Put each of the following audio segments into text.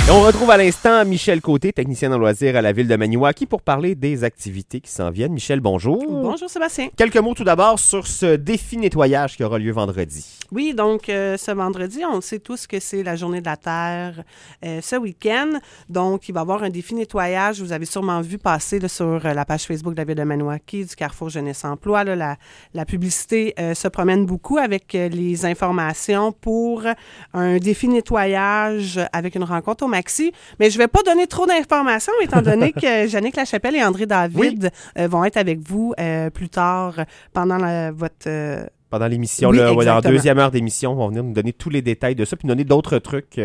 Et on retrouve à l'instant Michel Côté, technicienne en loisirs à la ville de Maniwaki, pour parler des activités qui s'en viennent. Michel, bonjour. Bonjour Sébastien. Quelques mots tout d'abord sur ce défi nettoyage qui aura lieu vendredi. Oui, donc ce vendredi, on sait tous que c'est la journée de la Terre ce week-end. Donc, il va y avoir un défi nettoyage. Vous avez sûrement vu passer là, sur la page Facebook de la ville de Maniwaki, du Carrefour Jeunesse Emploi. Là, la publicité se promène beaucoup avec les informations pour un défi nettoyage avec une rencontre au Maxi. Mais je ne vais pas donner trop d'informations étant donné que Jannick Lachapelle et André David vont être avec vous plus tard pendant votre... Pendant l'émission, oui, là, dans la deuxième heure d'émission, on va venir nous donner tous les détails de ça, puis nous donner d'autres trucs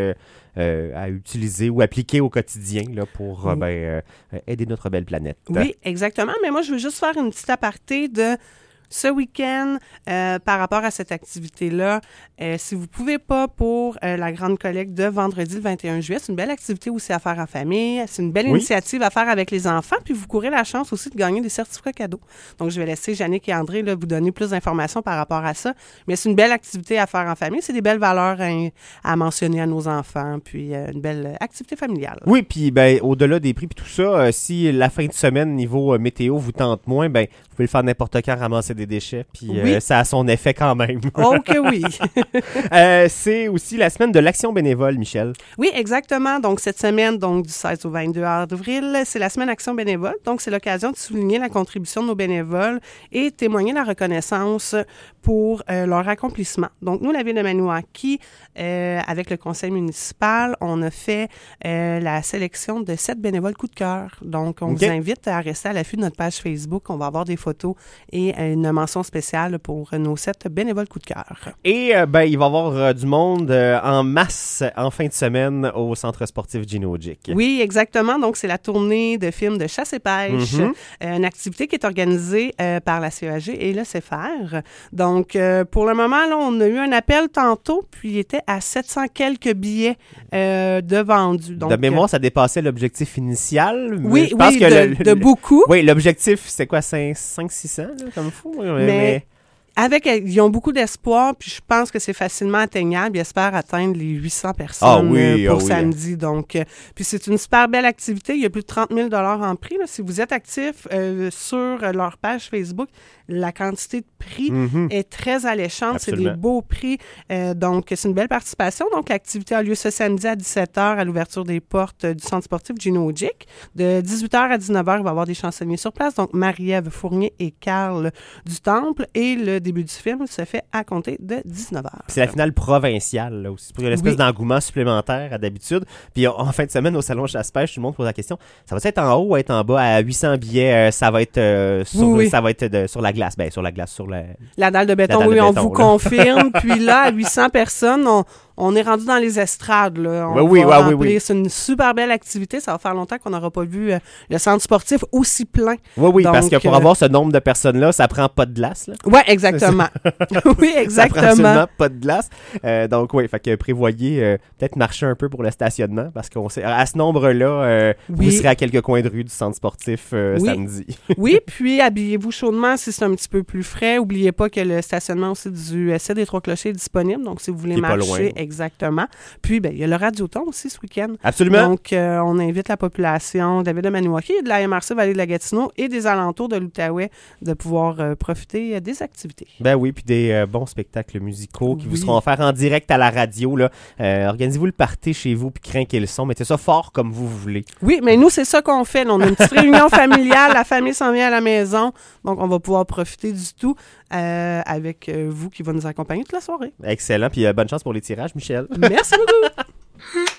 à utiliser ou appliquer au quotidien là, pour aider notre belle planète. Oui, exactement. Mais moi, je veux juste faire une petite aparté de ce week-end par rapport à cette activité-là. Si vous ne pouvez pas pour la grande collecte de vendredi le 21 juillet, c'est une belle activité aussi à faire en famille. C'est une belle initiative à faire avec les enfants. Puis vous courez la chance aussi de gagner des certificats cadeaux. Donc, je vais laisser Jannick et André là, vous donner plus d'informations par rapport à ça. Mais c'est une belle activité à faire en famille. C'est des belles valeurs à mentionner à nos enfants. Puis une belle activité familiale. Oui, puis au-delà des prix et tout ça, si la fin de semaine, niveau météo, vous tente moins, vous pouvez le faire n'importe quand, ramasser des déchets. Puis ça a son effet quand même. Oh que oui! C'est aussi la semaine de l'action bénévole, Michel. Oui, exactement. Donc, cette semaine, donc du 16 au 22 avril, c'est la semaine Action bénévole. Donc, c'est l'occasion de souligner la contribution de nos bénévoles et témoigner la reconnaissance pour leur accomplissement. Donc, nous, la ville de Maniwaki, avec le conseil municipal, on a fait la sélection de 7 bénévoles coup de cœur. Donc, on vous invite à rester à l'affût de notre page Facebook. On va avoir des photos et une mention spéciale pour nos 7 bénévoles coup de cœur. Et il va y avoir du monde en masse en fin de semaine au centre sportif Gino Gic. Oui, exactement. Donc, c'est la tournée de films de chasse et pêche, une activité qui est organisée par la CEAG et le CFR. Donc, pour le moment, là, on a eu un appel tantôt, puis il était à 700 quelques billets de vendus. Donc, de mémoire, ça dépassait l'objectif initial. Oui, je pense que de beaucoup. Oui, l'objectif, c'est quoi, 500-600, comme fou? Mais... Ils ont beaucoup d'espoir, puis je pense que c'est facilement atteignable. Ils espèrent atteindre les 800 personnes pour samedi. Donc, puis c'est une super belle activité. Il y a plus de 30 000 $ en prix. Là. Si vous êtes actif sur leur page Facebook, la quantité de prix est très alléchante. Absolument. C'est des beaux prix. Donc, c'est une belle participation. Donc, l'activité a lieu ce samedi à 17h à l'ouverture des portes du centre sportif Gino Gic. De 18h à 19h, il va y avoir des chansonniers sur place. Donc, Marie-Ève Fournier et Carl du Temple. Et le début du film se fait à compter de 19h. C'est la finale provinciale, là aussi, pour une espèce d'engouement supplémentaire à d'habitude. Puis en fin de semaine, au salon chasse-pêche, tout le monde pose la question, ça va être en haut ou être en bas? À 800 billets, ça va être, ça va être sur la glace. Sur la glace, sur la dalle de béton, on vous confirme. Puis là, à 800 personnes, on est rendu dans les estrades. Là. C'est une super belle activité. Ça va faire longtemps qu'on n'aura pas vu le centre sportif aussi plein. Oui, donc, parce que pour avoir ce nombre de personnes-là, ça prend pas de glace. Oui, exactement. Oui, exactement. Ça prend absolument pas de glace. Donc, oui, fait que prévoyez peut-être marcher un peu pour le stationnement, parce qu'à ce nombre-là, vous serez à quelques coins de rue du centre sportif samedi. Oui, puis habillez-vous chaudement si c'est un petit peu plus frais. N'oubliez pas que le stationnement aussi du SC des Trois-Clochers est disponible. Donc, si vous voulez marcher, exactement. Puis, il y a le Radioton aussi ce week-end. Absolument. Donc, on invite la population de la ville de Maniwaki et de la MRC Vallée de la Gatineau et des alentours de l'Outaouais de pouvoir profiter des activités. Ben oui, puis des bons spectacles musicaux qui vous seront offerts en direct à la radio. Là. Organisez-vous le party chez vous puis crinquez le son. Mettez ça fort comme vous voulez. Oui, mais nous, c'est ça qu'on fait. Là. On a une petite réunion familiale. La famille s'en vient à la maison. Donc, on va pouvoir profiter du tout avec vous qui va nous accompagner toute la soirée. Excellent. Puis bonne chance pour les tirages, Michel. Merci beaucoup.